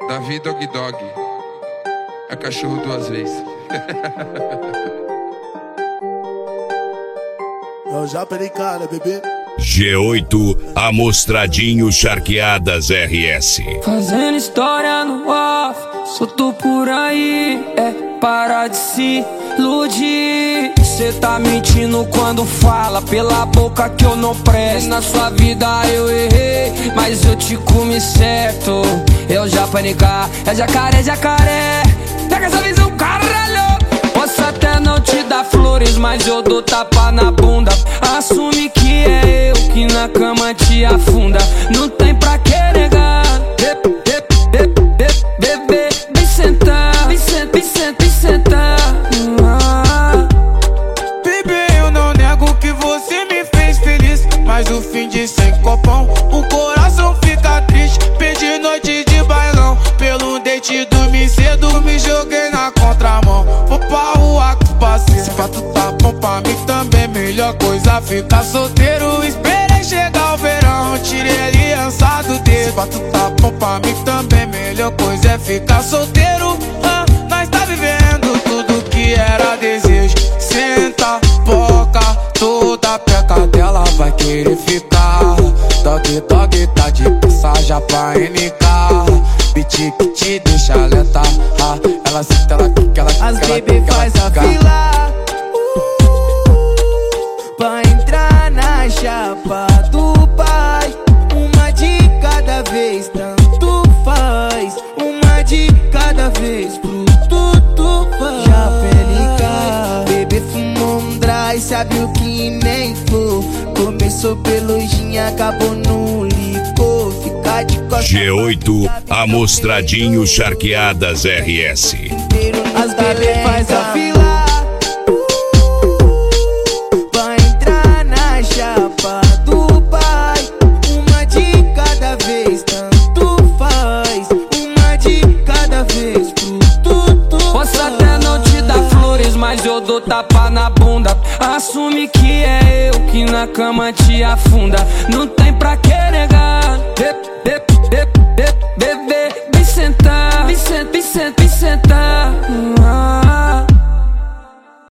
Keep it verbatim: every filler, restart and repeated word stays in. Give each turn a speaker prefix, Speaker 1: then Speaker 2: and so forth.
Speaker 1: Davi Dog Dog é cachorro duas vezes.
Speaker 2: Eu já perei cara, bebê.
Speaker 3: G oito Amostradinho Charqueadas R S.
Speaker 4: Fazendo história no off, solto por aí, é parar de se iludir. Cê tá mentindo quando fala pela boca que eu não presto. Na sua vida eu errei, mas eu te comi certo. Eu já panicar, é jacaré, jacaré. Pega essa visão, caralho. Posso até não te dar flores, mas eu dou tapa na bunda. Assume que é eu que na cama te afunda. Não tem pra que negar. Bebê, vem sentar, vem sentar, vem sentar, vem sentar.
Speaker 5: Bebê, eu não nego que você me fez feliz, mas o fim de sem copão, o coração fica triste. Perdi noite de bailão, pelo date dormi cedo, me joguei na contramão. Vou pra rua com parceiro, se pra tu tá bom pra mim também, melhor coisa ficar solteiro. Esperei chegar o verão, tirei a aliança do dedo. Se pra tu tá bom pra mim também, melhor coisa é ficar solteiro. ah, Nós tá vivendo tudo que era desejo. Senta, boca, toda peca dela vai querer ficar. Dog, dog, tá de passagem pra N K. Beat que te deixa lenta, ah, ela senta, ela quica, ela quica.
Speaker 4: As bebê faz a fila pra entrar na chapa do pai. Uma de cada vez, tanto faz. Uma de cada vez, pro tudo faz. Já pelica, bebê fumou um dry, sabe o que nem for. Começou pelo gin, acabou no licor. Fica de costas.
Speaker 3: G oito Amostradinho Charqueadas R S.
Speaker 4: As bebê faz a fila pra entrar na chapa do pai. Uma de cada vez, tanto faz. Uma de cada vez, pro tudo. Posso até não te dar flores, mas eu dou tapa na bunda. Assume que é eu que na cama te afunda. Não tem